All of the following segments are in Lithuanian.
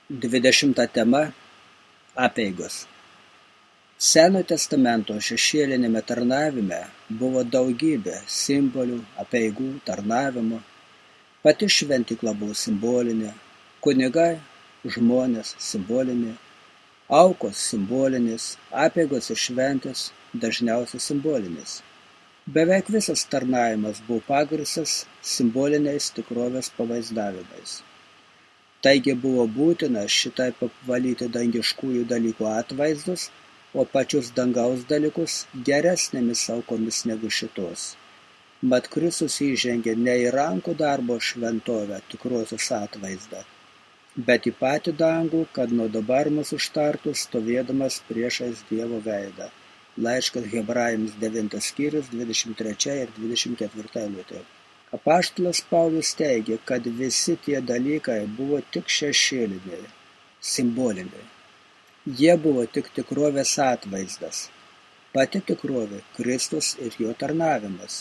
20 tema – apeigos. Senojo testamento šešėlinėme tarnavime buvo daugybė simbolių, apeigų, tarnavimo. Pati šventykla buvo simbolinė, kunigai, žmonės simbolinė, aukos simbolinės, apeigos ir šventės dažniausiai simbolinės. Beveik visas tarnavimas buvo pagrįstas simboliniais tikrovės pavaizdavimais. Taigi buvo būtina šitaip apvalyti dangiškųjų dalykų atvaizdus, o pačius dangaus dalykus geresnėmis aukomis negu šitos. Mat Kristus įžengė ne į rankų darbo šventovę tikrosios atvaizdą, bet į patį dangų, kad nuo dabar mus užtartų stovėdamas priešais Dievo veidą. Laiškas Hebrajams 9 skyrius 23 ir 24 eilutė. Apaštalas Paulius teigia, kad visi tie dalykai buvo tik šešėliniai, simboliniai. Jie buvo tik tikrovės atvaizdas. Pati tikrovė – Kristus ir jo tarnavimas.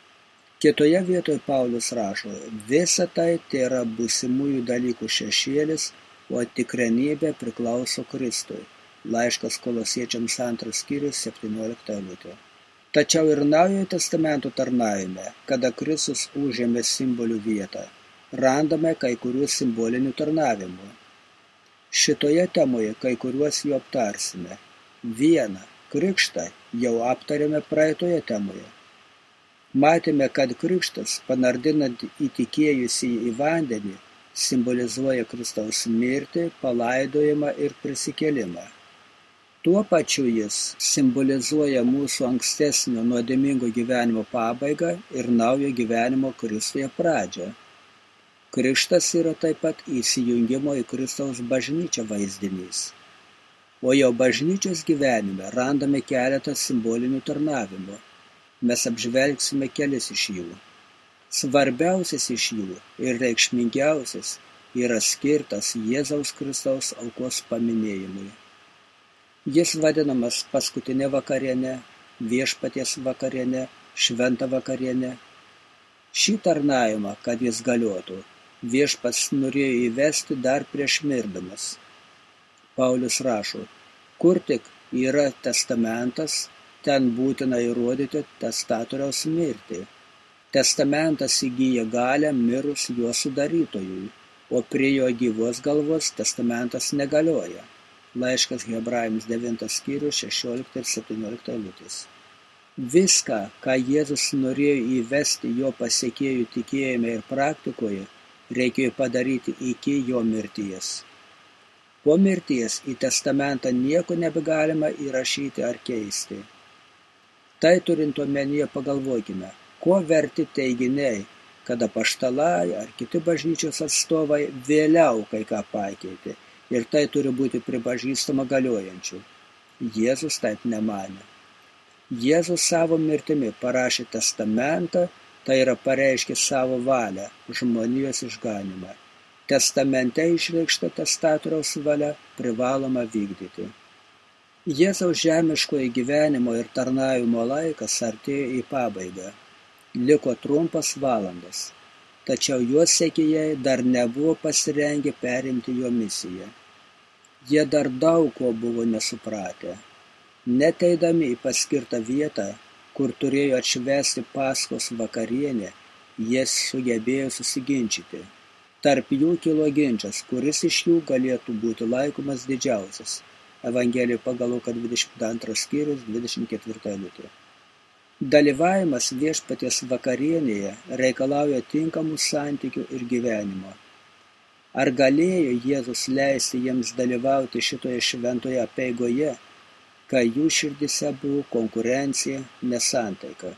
Kitoje vietoje Paulius rašo, visa tai tėra būsimųjų dalykų šešėlis, o tikrenybė priklauso Kristui. Laiškas Kolosiečiams 2 skyrius 17 eilutė. Tačiau ir Naujojo testamento tarnavime, kada Kristus užėmė simbolių vietą, randame kai kurių simbolinių tarnavimų. Šitoje temoje kai kuriuos jų aptarsime. Vieną, krikštą, jau aptarėme praeitoje temoje. Matėme, kad krikštas, panardinant įtikėjusį į vandenį, simbolizuoja Kristaus mirtį, palaidojimą ir prisikėlimą. Tuo pačiu jis simbolizuoja mūsų ankstesnio nuodėmingo gyvenimo pabaigą ir naujo gyvenimo Kristuje pradžią. Krikštas yra taip pat įsijungimo į Kristaus bažnyčią vaizdinys. O jau bažnyčios gyvenime randame keletą simbolinių tarnavimų. Mes apžvelgsime kelis iš jų. Svarbiausias iš jų ir reikšmingiausias yra skirtas Jėzaus Kristaus aukos paminėjimui. Jis vadinamas paskutinė vakarienė, viešpaties vakarienė, šventa vakarienė. Šį tarnavimą, kad jis galiotų, viešpats norėjo įvesti dar prieš mirdamas. Paulius rašo, kur tik yra testamentas, ten būtina įrodyti testatoriaus mirtį. Testamentas įgyja galią mirus jo sudarytojui, o prie jo gyvos galvos testamentas negalioja. Laiškas Hebrajams 9 skyrius 16 ir 17 eilutės. Viską, ką Jėzus norėjo įvesti jo pasekėjų tikėjime ir praktikoje, reikėjo padaryti iki jo mirties. Po mirties į testamentą nieko nebegalima įrašyti ar keisti. Tai turint omenyje pagalvokime, ko verti teiginiai, kad apaštalai ar kiti bažnyčios atstovai vėliau kai ką pakeitė. Ir tai turi būti pripažįstama galiojančiu. Jėzus taip nemanė. Jėzus savo mirtimi parašė testamentą, tai yra pareiškė savo valią, žmonijos išganymą. Testamente išreikšta testatoriaus valia privaloma vykdyti. Jėzaus žemiškojo gyvenimo ir tarnavimo laikas artėjo į pabaigą. Liko trumpas valandas. Tačiau jos sekėjai dar nebuvo pasirengę perimti jo misiją. Jie dar daug ko buvo nesupratę. Net eidami į paskirtą vietą, kur turėjo atšvęsti Paskos vakarienę, jie sugebėjo susiginčyti. Tarp jų kilo ginčas, kuris iš jų galėtų būti laikomas didžiausias. Evangelija pagal Luką 22 skyrius 24 eilutė. Dalyvavimas viešpaties vakarienėje reikalauja tinkamų santykių ir gyvenimo. Ar galėjo Jėzus leisti jiems dalyvauti šitoje šventoje apeigoje, kai jų širdise buvo konkurencija, nesantaika?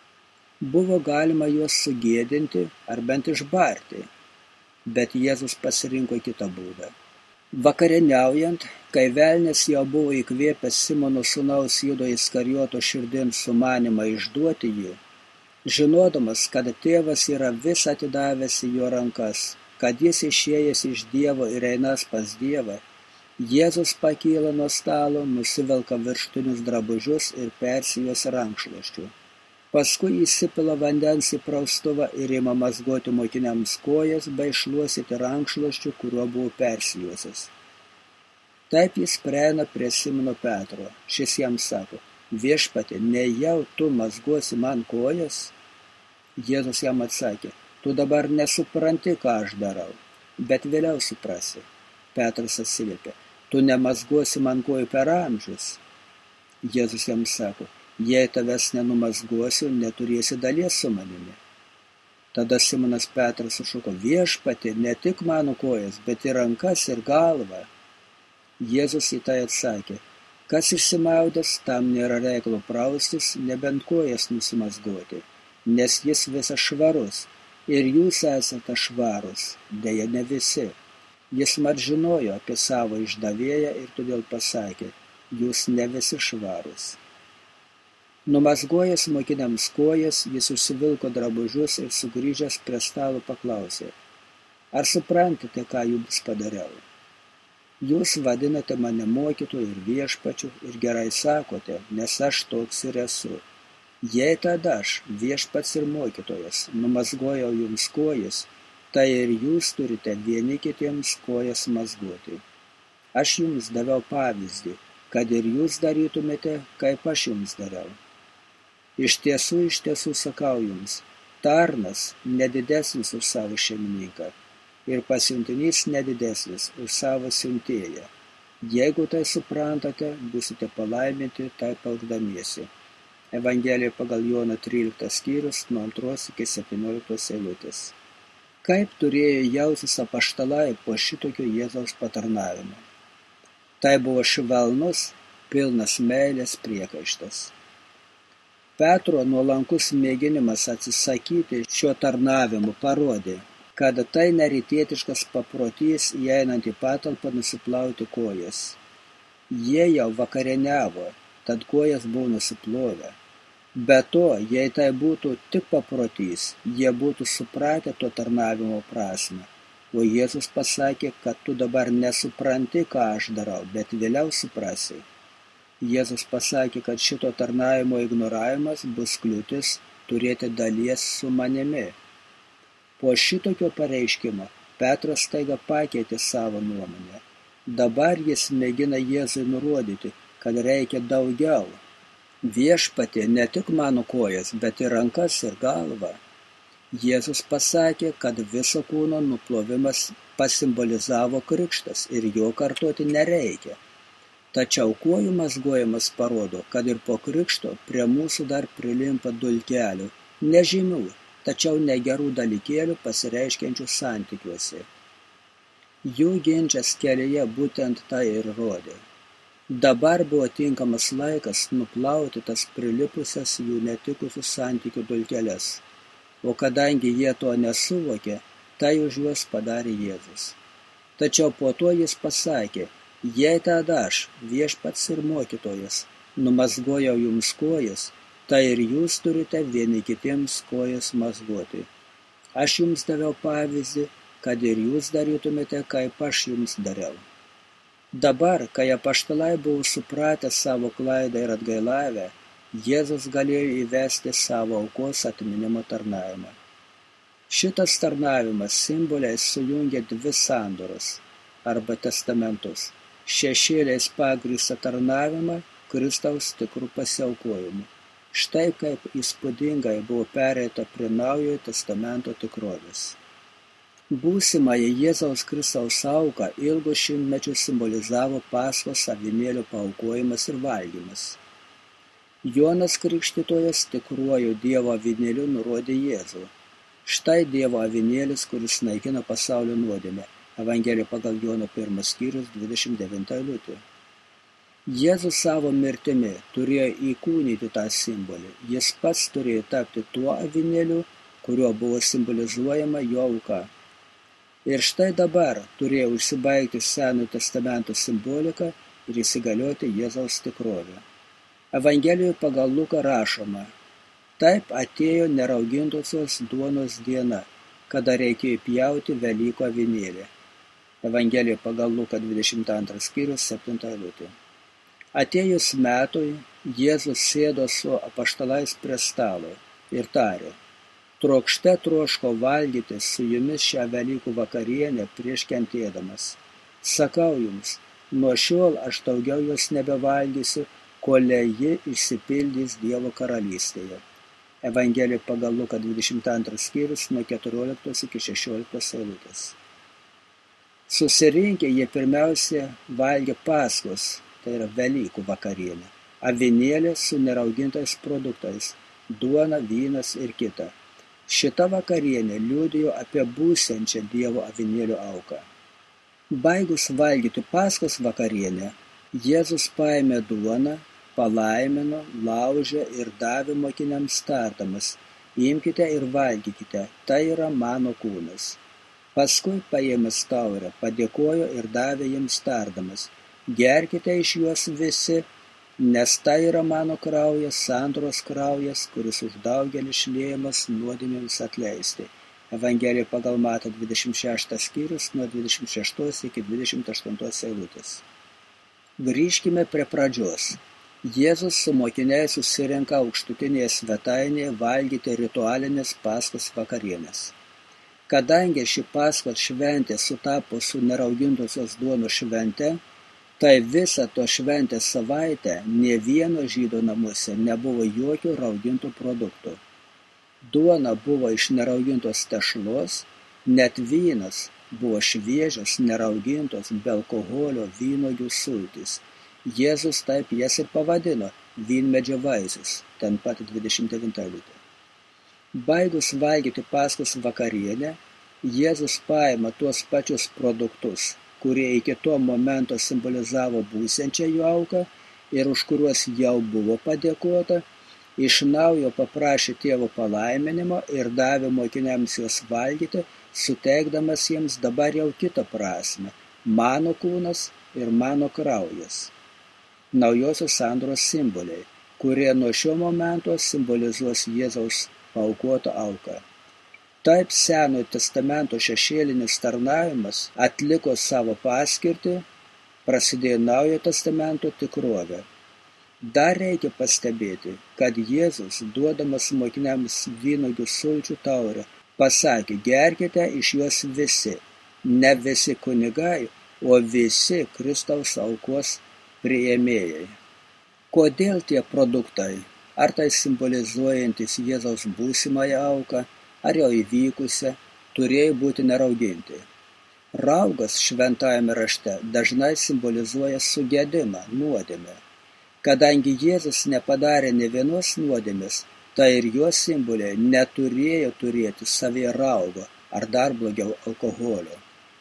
Buvo galima juos sugėdinti ar bent išbarti, bet Jėzus pasirinko kitą būdą. Vakarieniaujant, kai velnias jau buvo įkvėpęs Simono sūnaus Judo Iskarijoto širdin sumanymą išduoti jį, žinodamas, kad tėvas yra vis atidavęs į jo rankas, kad jis išėjęs iš Dievo ir einas pas Dievą, Jėzus pakyla nuo stalo, nusivelka virštinius drabužius ir persijuos rankšluosčiu. Paskui įsipila vandens į praustuvą ir ima mazgoti mokiniams kojas bei šluostyti rankšluosčiu, kuriuo buvo persijuosęs. Taip jis prieina prie Simono Petro. Šis jam sako: Viešpatie, nejau tu mazgosi man kojas? Jėzus jam atsakė: Tu dabar nesupranti, ką aš darau, bet vėliau suprasi. Petras atsiliepė: Tu nemazgosi man kojų per amžius. Jėzus jam sako: Jei tavęs nenumazgosiu, neturėsi dalies su manimi. Tada Simonas Petras sušuko: Viešpatie, ne tik mano kojas, bet ir rankas ir galvą. Jėzus į tai atsakė: Kas išsimaudęs, tam nėra reikalo praustis, nebent kojas nusimazgoti, nes jis visas švarus, ir jūs esate švarūs, deja ne visi. Jis mat žinojo apie savo išdavėją ir todėl pasakė: Jūs ne visi švarūs. Numazgojęs mokiniams kojas, jis užsivilko drabužius ir sugrįžęs prie stalo paklausė: Ar suprantate, ką jums padariau? Jūs vadinate mane mokytoju ir viešpačiu ir gerai sakote, nes aš toks ir esu. Jei tada aš, viešpats ir mokytojas, numazgojau jums kojas, tai ir jūs turite vieni kitiems kojas mazgoti. Aš jums daviau pavyzdį, kad ir jūs darytumėte, kaip aš jums dariau. Iš tiesų sakau jums, tarnas nedidesnis už savo šeimininką, ir pasiuntinys nedidesnis už savo siuntėją. Jeigu tai suprantate, būsite palaiminti taip elgdamiesi. Evangelija pagal Joną 13 skyrius nuo 2 iki 17 eilutės. Kaip turėjo jaustis apaštalai po šitokio Jėzaus patarnavimo? Tai buvo švelnus, pilnas meilės priekaištas. Petro nuolankus mėginimas atsisakyti šio tarnavimo parodė, kad tai nerytietiškas paprotys įeinant į patalpą nusiplauti kojas. Jie jau vakarieniavo, tad kojas buvo nusiplovę. Be to, jei tai būtų tik paprotys, jie būtų supratę to tarnavimo prasmę. O Jėzus pasakė, kad tu dabar nesupranti, ką aš darau, bet vėliau suprasi. Jėzus pasakė, kad šito tarnavimo ignoravimas bus kliūtis turėti dalies su manimi. Po šitokio pareiškimo Petras staiga pakeitė savo nuomonę. Dabar jis mėgina Jėzui nurodyti, kad reikia daugiau. Viešpatie, ne tik mano kojas, bet ir rankas ir galvą. Jėzus pasakė, kad viso kūno nuplovimas pasimbolizavo krikštas ir jo kartoti nereikia. Tačiau kojų mazgojimas parodo, kad ir po krikšto prie mūsų dar prilimpa dulkelių, nežymių, tačiau negerų dalykėlių pasireiškiančių santykiuose. Jų ginčas kelyje būtent tai ir rodė. Dabar buvo tinkamas laikas nuplauti tas prilipusias jų netikusių santykių dulkeles, o kadangi jie to nesuvokė, tai už juos padarė Jėzus. Tačiau po to jis pasakė: Jei tada aš, viešpats ir mokytojas, numazgojau jums kojas, tai ir jūs turite vieni kitiems kojas mazgoti. Aš jums daviau pavyzdį, kad ir jūs darytumėte, kaip aš jums dariau. Dabar, kai apaštalai buvo supratę savo klaidą ir atgailavę, Jėzus galėjo įvesti savo aukos atminimo tarnavimą. Šitas tarnavimas simboliais sujungia dvi sandoras arba testamentus. Šešėliais pagrįstą tarnavimą Kristaus tikrų pasiaukojimų. Štai kaip įspūdingai buvo pereita prie Naujojo testamento tikrovės. Būsimąją Jėzaus Kristaus auką ilgus šimtmečius simbolizavo Paskos avinėlio paaukojimas ir valgymas. Jonas Krikštytojas tikruoju Dievo avinėliu nurodė Jėzų. Štai Dievo avinėlis, kuris naikina pasaulio nuodėmę. Evangelija pagal Jono 1 skyrius 29 eilutė. Jėzus savo mirtimi turėjo įkūnyti tą simbolį. Jis pats turėjo tapti tuo avinėliu, kuriuo buvo simbolizuojama jo auka. Ir štai dabar turėjo užsibaigti Senojo testamento simbolika ir įsigalioti Jėzaus tikrovė. Evangelijoje pagal Luką rašoma: Taip atėjo neraugintosios duonos diena, kada reikėjo pjauti Velykų avinėlį. Evangelija pagal Luką 22 skyrius 7 eilutė. Atėjus metui, Jėzus sėdo su apaštalais prie stalo ir tarė: trokšte troško valgyti su jumis šią Velykų vakarienę prieš kentėdamas. Sakau jums, nuo šiol aš daugiau jos nebevalgysiu, kol ji išsipildys Dievo karalystėje. Evangelija pagal Luką 22 skyrius nuo 14 iki 16 eilutės. Susirinkę jie pirmiausia valgė Paskos, tai yra Velykų vakarienę, avinėlį su neraugintais produktais, duona, vynas ir kita. Šita vakarienė liudijo apie būsiančią Dievo avinėlio auką. Baigus valgyti Paskos vakarienę, Jėzus paėmė duoną, palaimino, laužė ir davė mokiniams tardamas: imkite ir valgykite, tai yra mano kūnas. Paskui paėmęs taurę, padėkojo ir davė jiems tardamas: gerkite iš juos visi, nes tai yra mano kraujas, sandoros kraujas, kuris už daugelį šliejamas nuodėmėms atleisti. Evangelija pagal Matą 26 skyrius nuo 26 iki 28 eilutės. Grįžkime prie pradžios. Jėzus su mokiniais susirenka aukštutinėje svetainėje valgyti ritualinės Paskos vakarienės. Kadangi ši Paskos šventė sutapo su neraugintosios duonos švente, tai visą to šventės savaitę nė vieno žydo namuose nebuvo jokio raugintų produktų. Duona buvo iš neraugintos tešlos, net vynas buvo šviežios, neraugintos, be alkoholio vynuogių sultys. Jėzus taip jas ir pavadino vynmedžio vaisius, ten pat 29 eilutė. Baigus valgyti Paskos vakarienę, Jėzus paima tuos pačius produktus, kurie iki to momento simbolizavo būsiančią jų auką ir už kuriuos jau buvo padėkota, iš naujo paprašė tėvo palaiminimo ir davė mokiniams juos valgyti, suteikdamas jiems dabar jau kitą prasmę – mano kūnas ir mano kraujas. Naujosios sandoros simboliai, kurie nuo šio momento simbolizuos Jėzaus paaukotą auką. Taip Senojo testamento šešėlinis tarnavimas atliko savo paskirtį, prasidėjo Naujojo testamento tikrovė. Dar reikia pastebėti, kad Jėzus, duodamas mokiniams vynuogių sulčių taurę, pasakė: gerkite iš jos visi, ne visi kunigai, o visi Kristaus aukos priėmėjai. Kodėl tie produktai, ar tai simbolizuojantis Jėzaus būsimąją auką, ar jau įvykusią, turėjo būti nerauginti? Raugas šventajame rašte dažnai simbolizuoja sugedimą, nuodėmę. Kadangi Jėzus nepadarė nė vienos nuodėmės, tai ir jo simboliai neturėjo turėti savyje raugo, ar dar blogiau alkoholio.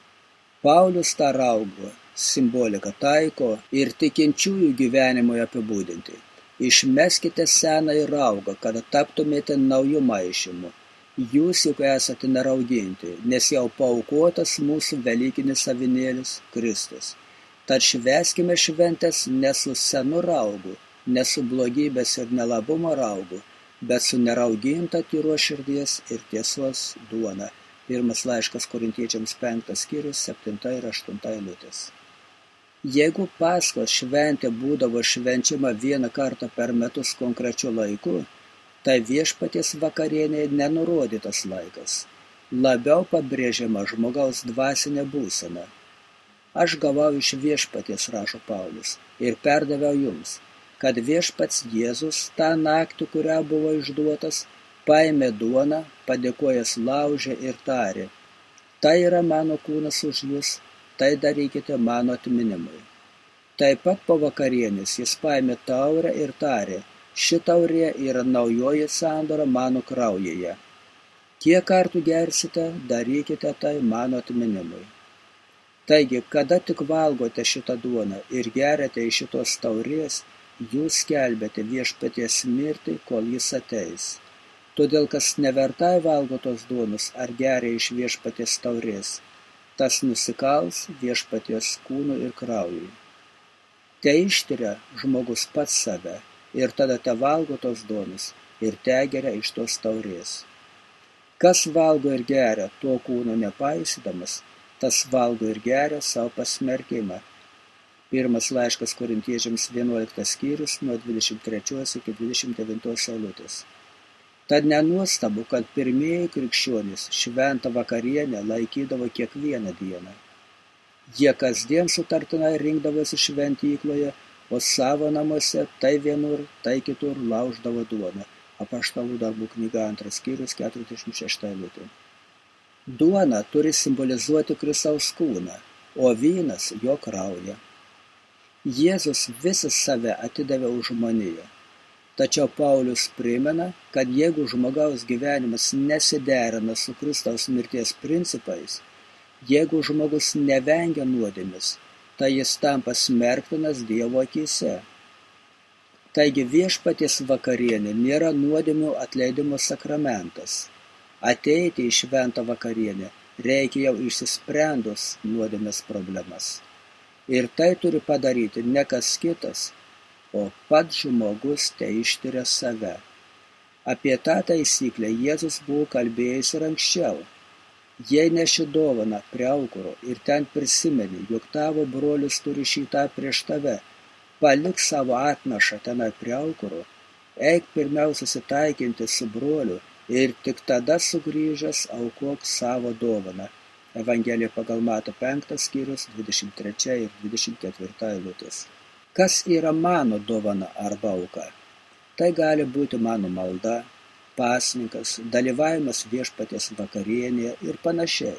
Paulius tą raugo simboliką taiko ir tikinčiųjų gyvenimui apibūdinti. Išmeskite senąjį raugą, kad taptumėte naujų maišymų. Jūs juk esate nerauginti, nes jau paaukotas mūsų velykinis avinėlis Kristus. Tad švęskime šventes ne su senu raugu, ne su blogybės ir nelabumo raugu, bet su nerauginta tyros širdies ir tiesos duona. Pirmas laiškas Korintiečiams 5 skyrius 7 ir 8 eilutės. Jeigu Paskos šventė būdavo švenčiama vieną kartą per metus konkrečiu laiku, tai Viešpaties vakarienėje nenurodytas laikas. Labiau pabrėžiama žmogaus dvasinė būsena. Aš gavau iš Viešpaties, rašo Paulius, ir perdaviau jums, kad Viešpats Jėzus tą naktį, kurią buvo išduotas, paėmė duoną, padėkojęs laužė ir tarė: tai yra mano kūnas už jūs, tai darykite mano atminimui. Taip pat po vakarienės jis paėmė taurę ir tarė: ši taurė yra naujoji sandora mano kraujyje. Kiek kartų gersite, darykite tai mano atminimui. Taigi, kada tik valgote šitą duoną ir geriate iš šitos taurės, jūs skelbiate Viešpaties mirtį, kol jis ateis. Todėl, kas nevertai valgo tos duonos ar geria iš Viešpaties taurės, tas nusikals Viešpaties kūnui ir kraujui. Te ištiria žmogus pats save ir tada te valgo tos duonos ir te geria iš tos taurės. Kas valgo ir geria to kūno nepaisydamas, tas valgo ir geria savo pasmerkimą. Pirmas laiškas Korintiečiams 11 skyrius nuo 23 iki 29 eilutės. Tad nenuostabu, kad pirmieji krikščionys šventą vakarienę laikydavo kiekvieną dieną. Jie kasdien sutartinai rinkdavosi šventykloje, o savo namuose tai vienur, tai kitur lauždavo duoną. Apaštalų darbų knyga 2 skyrius 46 eilutė. Duona turi simbolizuoti Kristaus kūną, o vynas jo kraują. Jėzus visą save atidavė už žmoniją. Tačiau Paulius primena, kad jeigu žmogaus gyvenimas nesiderina su Kristaus mirties principais, jeigu žmogus nevengia nuodėmės, tai jis tampa smerktinas Dievo akyse. Taigi viešpaties vakarienė nėra nuodėmių atleidimo sakramentas. Ateiti į šventą vakarienę reikia jau išsisprendus nuodėmės problemas. Ir tai turi padaryti ne kas kitas, o pats žmogus teištiria save. Apie tą taisyklę Jėzus buvo kalbėjęs ir anksčiau. Jei neši dovaną prie aukuro ir ten prisimeni, jog tavo brolis turi šitą prieš tave, palik savo atnašą tenai prie aukuro, eik pirmiausia susitaikinti su broliu ir tik tada sugrįžęs aukok savo dovaną. Evangelija pagal Mato 5 skyrius 23 ir 24 eilutės. Kas yra mano dovana arba auka? Tai gali būti mano malda, pasninkas, dalyvavimas viešpaties vakarienėje ir panašiai.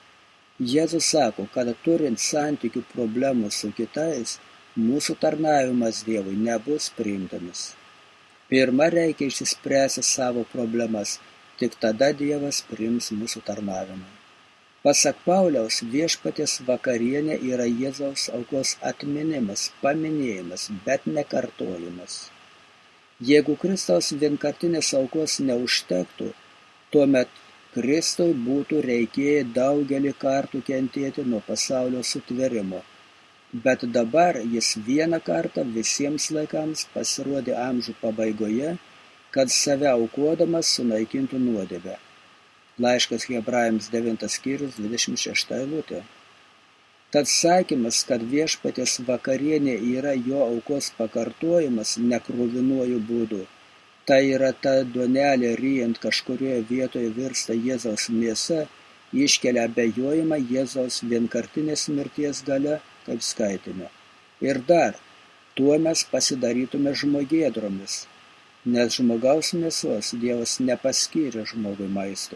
Jėzus sako, kad turint santykių problemų su kitais, mūsų tarnavimas Dievui nebus priimtinas. Pirma reikia išsispręsti savo problemas, tik tada Dievas priims mūsų tarnavimą. Pasak Pauliaus, viešpaties vakarienė yra Jėzaus aukos atminimas, paminėjimas, bet ne kartojimas. Jeigu Kristaus vienkartinės aukos neužtektų, tuomet Kristui būtų reikėję daugelį kartų kentėti nuo pasaulio sutvėrimo. Bet dabar jis vieną kartą visiems laikams pasirodė amžių pabaigoje, kad save aukodamas sunaikintų nuodėmę. Laiškas Hebrajams 9 skyrius 26 eilutė. Tad sakymas, kad viešpaties vakarienė yra jo aukos pakartojimas nekruvinuoju būdu, tai yra ta duonelė ryjant kažkurioje vietoje virsta Jėzaus mėsa, iškelia abejojimą Jėzaus vienkartinės mirties galia, kaip skaitėme. Ir dar, tuo mes pasidarytume žmogėdromis, nes žmogaus mėsos Dievas nepaskyrė žmogui maistui.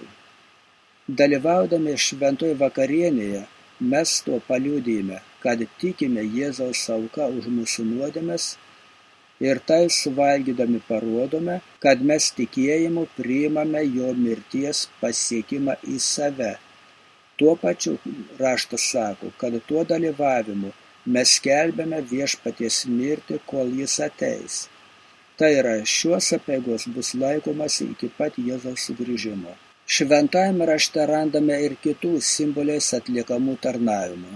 Dalyvaudami šventoje vakarienėje, mes tuo paliudijame, kad tikime Jėzaus auka už mūsų nuodėmes ir tai suvalgydami parodome, kad mes tikėjimu priimame jo mirties pasiekimą į save. Tuo pačiu raštas sako, kad tuo dalyvavimu mes skelbiame viešpaties mirtį, kol jis ateis. Tai yra, šios apeigos bus laikomasi iki pat Jėzaus sugrįžimo. Šventajame rašte randame ir kitų simboliais atliekamų tarnavimų.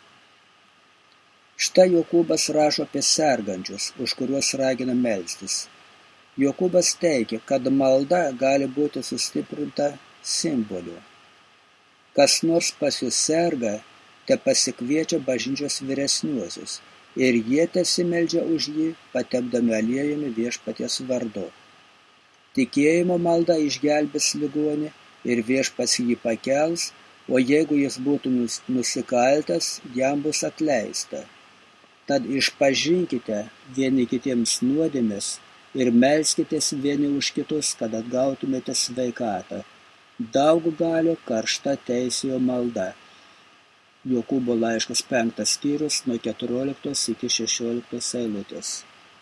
Štai Jokūbas rašo apie sergančius, už kuriuos ragina melstis. Jokūbas teigia, kad malda gali būti sustiprinta simboliu. Kas nors pas jus serga, te pasikviečia bažnyčios vyresniuosius ir jie tesimeldžia už jį, patepdami aliejumi viešpaties vardu. Tikėjimo malda išgelbės ligonį ir viešpats jį pakels, o jeigu jis būtų nusikaltęs, jam bus atleista. Tad išpažinkite vieni kitiems nuodėmes ir melskitės vieni už kitus, kad atgautumėte sveikatą. Daug galio karšta teisėjo malda. Jokūbo laiškas 5 skyrius nuo 14 iki 16 eilutės.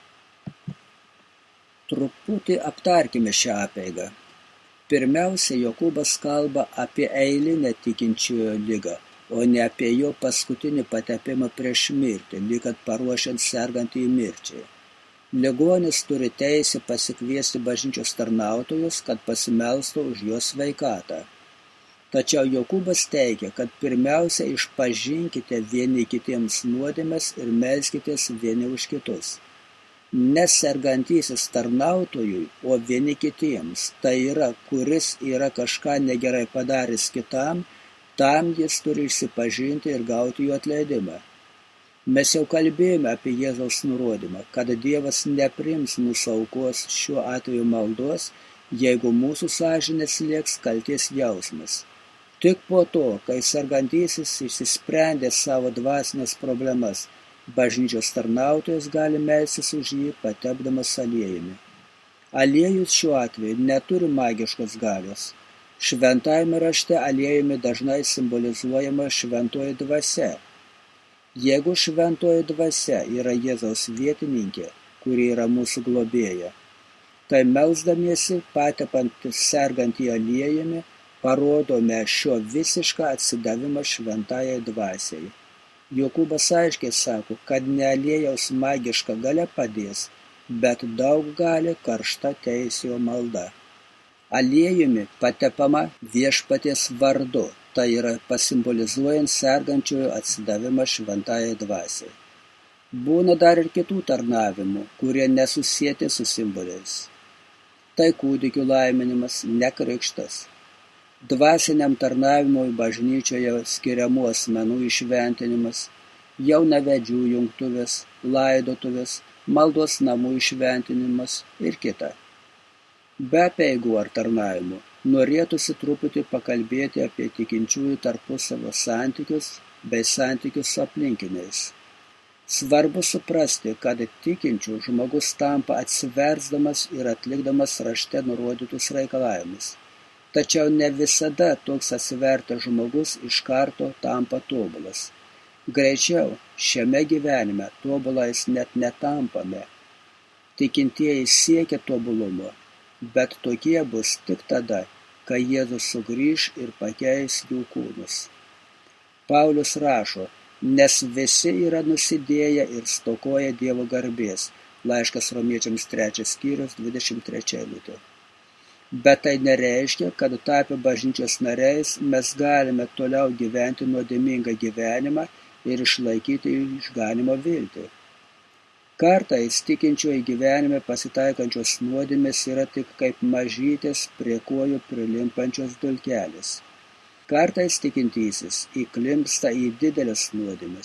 Truputį aptarkime šią apeigą. Pirmiausia, Jokūbas kalba apie eilinę tikinčiojo ligą, o ne apie jo paskutinį patepimą prieš mirtį, lyg kad paruošiant sergantįjį mirčiai. Ligonis turi teisę pasikviesti bažnyčios tarnautojus, kad pasimelstų už jo sveikatą. Tačiau Jokūbas teigia, kad pirmiausia išpažinkite vieni kitiems nuodėmes ir melskitės vieni už kitus. Nesergantysis tarnautojui, o vieni kitiems, tai yra, kuris yra kažką negerai padaręs kitam, tam jis turi išsipažinti ir gauti jo atleidimą. Mes jau kalbėjome apie Jėzaus nurodymą, kad Dievas nepriims mūsų aukos, šiuo atveju maldos, jeigu mūsų sąžinės lieks kaltės jausmas. Tik po to, kai sergantysis išsisprendė savo dvasinės problemas, bažnyčios tarnautojas gali melstis už jį patepdamas aliejumi. Aliejus šiuo atveju neturi magiškos galios. Šventajame rašte aliejumi dažnai simbolizuojama šventoji dvasia. Jeigu šventoji dvasia yra Jėzaus vietininkė, kuri yra mūsų globėja, tai melsdamiesi patepant sergantį aliejumi parodome šio visišką atsidavimą šventajai dvasiai. Jokūbas aiškiai sako, kad ne aliejaus magiška galia padės, bet daug gali karšta teisėjo malda. Aliejumi patepama viešpaties vardu, tai yra pasimbolizuojant sergančiojo atsidavimą šventajai dvasiai. Būna dar ir kitų tarnavimų, kurie nesusieti su simboliais. Tai kūdikių laiminimas, nekrikštas. Dvasiniam tarnavimui bažnyčioje skiriamų asmenų įšventinimas, jaunavedžių jungtuvės, laidotuvės, maldos namų įšventinimas ir kita. Be apeigų ar tarnavimų norėtųsi truputį pakalbėti apie tikinčiųjų tarpusavio santykius bei santykius su aplinkiniais. Svarbu suprasti, kad tikinčių žmogus tampa atsiversdamas ir atlikdamas rašte nurodytus reikalavimus. Tačiau ne visada toks atsivertęs žmogus iš karto tampa tobulas. Greičiau, šiame gyvenime tobulais net netampame. Tikintieji siekia tobulumo, bet tokie bus tik tada, kai Jėzus sugrįš ir pakeis jų kūnus. Paulius rašo, nes visi yra nusidėję ir stokoja Dievo garbės. Laiškas Romiečiams 3 skyrius 23 eilutė. Bet tai nereiškia, kad tapę bažnyčios nariais mes galime toliau gyventi nuodėmingą gyvenimą ir išlaikyti išganymo viltį. Kartais tikinčiojo gyvenime pasitaikančios nuodėmės yra tik kaip mažytės prie kojų prilimpančios dulkelės. Kartais tikintysis įklimpsta į didelės nuodėmės.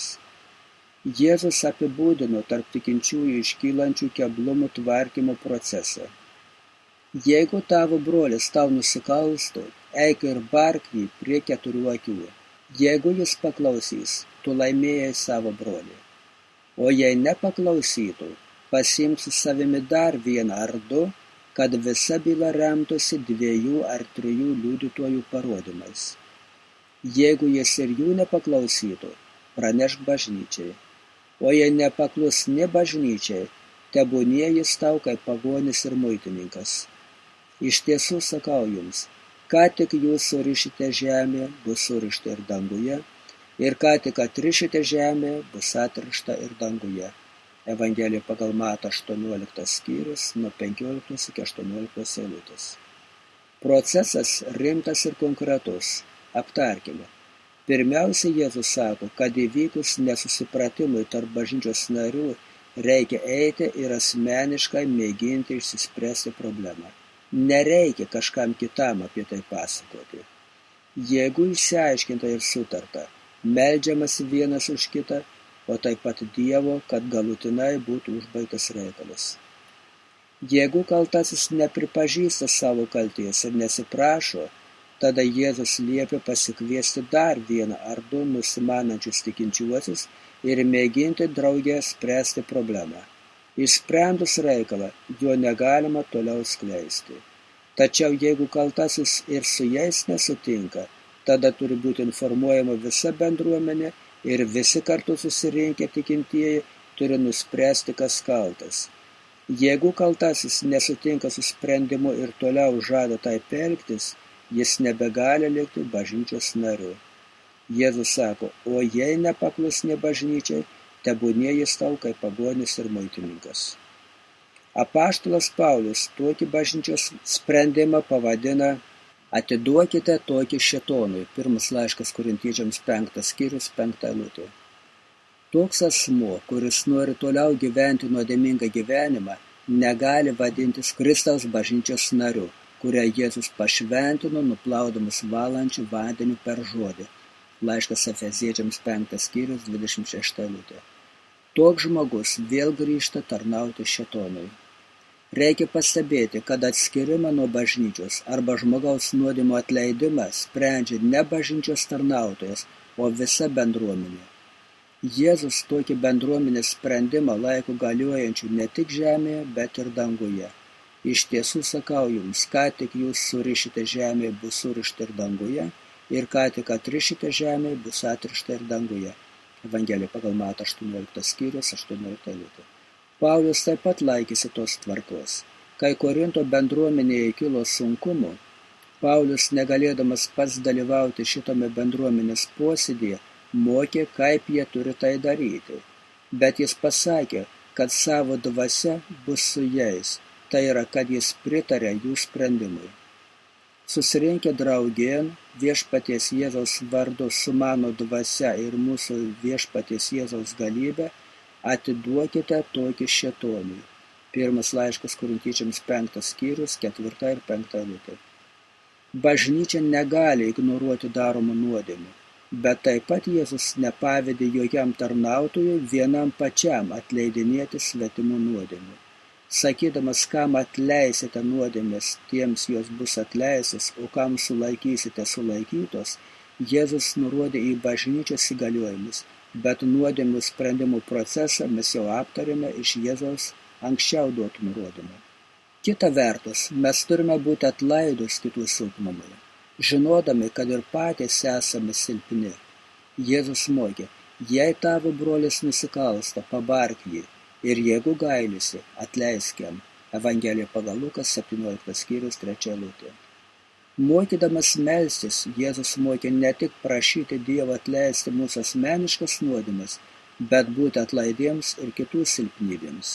Jėzus apibūdino tarp tikinčiųjų iškylančių keblumų tvarkymo procesą. Jeigu tavo brolis tau nusikalstų, eik ir bark jį prie 4 akių. Jeigu jis paklausys, tu laimėjai savo brolį. O jei nepaklausytų, pasiimk su savimi dar 1 ar 2, kad visa byla remtųsi 2 ar 3 liudytojų parodymais. Jeigu jis ir jų nepaklausytų, pranešk bažnyčiai. O jei nepaklus nė bažnyčiai, tebūnie jis tau kaip pagonis ir muitininkas. Iš tiesų sakau jums, ką tik jūs surišite žemėje, bus surišta ir danguje, ir ką tik atrišite žemėje, bus atrišta ir danguje. Evangelija pagal Matą 18 skyrius nuo 15 iki 18 eilutės. Procesas rimtas ir konkretus. Aptarkime. Pirmiausia, Jėzus sako, kad įvykus nesusipratimui tarp bažnyčios narių reikia eiti ir asmeniškai mėginti išsispręsti problemą. Nereikia kažkam kitam apie tai pasakoti. Jeigu išsiaiškinta ir sutarta, meldžiamasi vienas už kitą, o taip pat Dievo, kad galutinai būtų užbaigtas reikalas. Jeigu kaltasis nepripažįsta savo kalties ir nesiprašo, tada Jėzus liepia pasikviesti dar 1 ar 2 nusimanančius tikinčiuosius ir mėginti drauge spręsti problemą. Išsprendus reikalą, jo negalima toliau skleisti. Tačiau jeigu kaltasis ir su jais nesutinka, tada turi būti informuojama visa bendruomenė ir visi kartu susirinkę tikintieji turi nuspręsti, kas kaltas. Jeigu kaltasis nesutinka su sprendimu ir toliau žada taip elgtis, jis nebegali likti bažnyčios nariu. Jėzus sako, o jei nepaklusni bažnyčiai, tebūnie jis tau kaip pagonis ir muitininkas. Apaštalas Paulius tokį bažnyčios sprendimą pavadina atiduokite tokį šėtonui. 1 laiškas Korintiečiams 5 skyrius 5 eilutė. Toks asmuo, kuris nori toliau gyventi nuodėmingą gyvenimą, negali vadintis Kristaus bažnyčios nariu, kurią Jėzus pašventino nuplaudamas valančių vandeniu per žodį. Laiškas Efeziečiams 5 skyrius 26 eilutė. toks žmogus vėl grįžta tarnauti šėtonui. Reikia pastebėti, kad atskyrimą nuo bažnyčios arba žmogaus nuodėmio atleidimą sprendžia ne bažnyčios tarnautojas, o visa bendruomenė. Jėzus tokį bendruomenės sprendimą laiko galiojančių ne tik žemėje, bet ir danguje. Iš tiesų sakau jums, ką tik jūs surišite žemėje, bus surišta ir danguje, ir ką tik atrišite žemėje, bus atrišta ir danguje. Evangelija pagal Matą 18 skyrius 18 eilutė. Paulius taip pat laikėsi tos tvarkos. Kai Korinto bendruomenėje kilo sunkumų, Paulius, negalėdamas pats dalyvauti šitame bendruomenės posėdyje, mokė, kaip jie turi tai daryti. Bet jis pasakė, kad savo dvasia bus su jais, tai yra, kad jis pritarė jų sprendimui. Susirinkę draugėn viešpaties Jėzaus vardu su mano dvasia ir mūsų viešpaties Jėzaus galybė, atiduokite tokį šėtonui. Pirmas laiškas Korintiečiams 5 skyrius 4 ir 5 eilutė. Bažnyčia negali ignoruoti daromų nuodėmių, bet taip pat Jėzus nepavedė jokiam tarnautojui vienam pačiam atleidinėti svetimų nuodėmių. Sakydamas, kam atleisite nuodėmės, tiems jos bus atleistas, o kam sulaikysite sulaikytos, Jėzus nurodė į bažnyčios įgaliojimus, bet nuodėmių sprendimų procesą mes jau aptarėme iš Jėzaus anksčiau duotų nurodymų. Kita vertus, mes turime būti atlaidus kitų silpnumui, žinodami, kad ir patys esame silpni. Jėzus mokė, jei tavo brolis nusikalsta, pabark jį, ir jeigu gailisi, atleisk jam. Evangelija pagal Lukas 17 skyrius 3 eilutė. Mokydamas melstis, Jėzus mokė ne tik prašyti Dievo atleisti mūsų asmeniškas nuodėmes, bet būti atlaidiems ir kitų silpnybėms.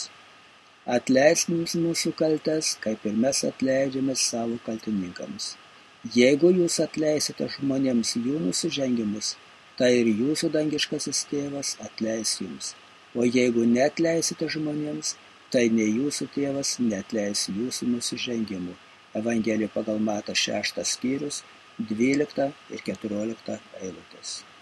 Atleisk mums mūsų kaltes, kaip ir mes atleidžiame savo kaltininkams. Jeigu jūs atleisite žmonėms jų nusižengimus, tai ir jūsų dangiškasis tėvas atleis jums. O jeigu neatleisite žmonėms, tai nei jūsų tėvas neatleis jūsų nusižengimų. Evangelija pagal Matą 6 skyrius 12 ir 14 eilutės.